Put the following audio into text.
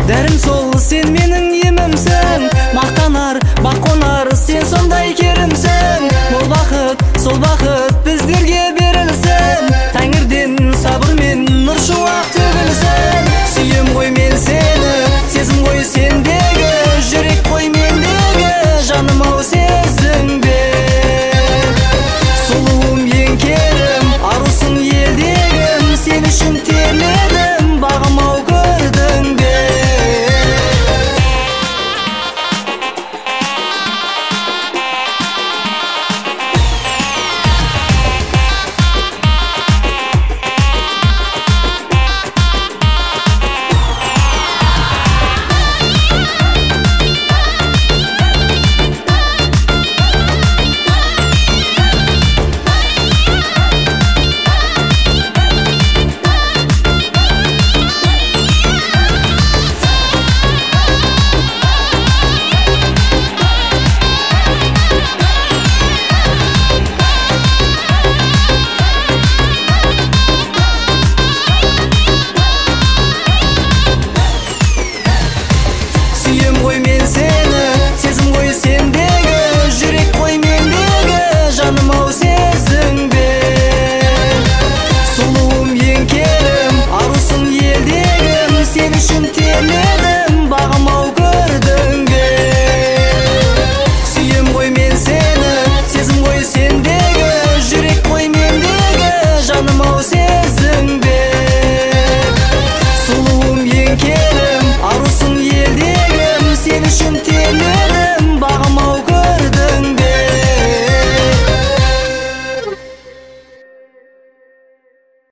дәрім сол, сен менің емімсің, мақтанар, бақ қонар, сен сондай керімсің. Бұл бақыт, сол бақыт біздерге берілсін, тәңірден сабыр мен нұр шуақ төгілсін. Сүйем ғой мен сені, сезім ғой сендегі, жүрек қой мендегі, жаным ау сезімде. Сұлуым ең керім, арусың елдегім, сен үшін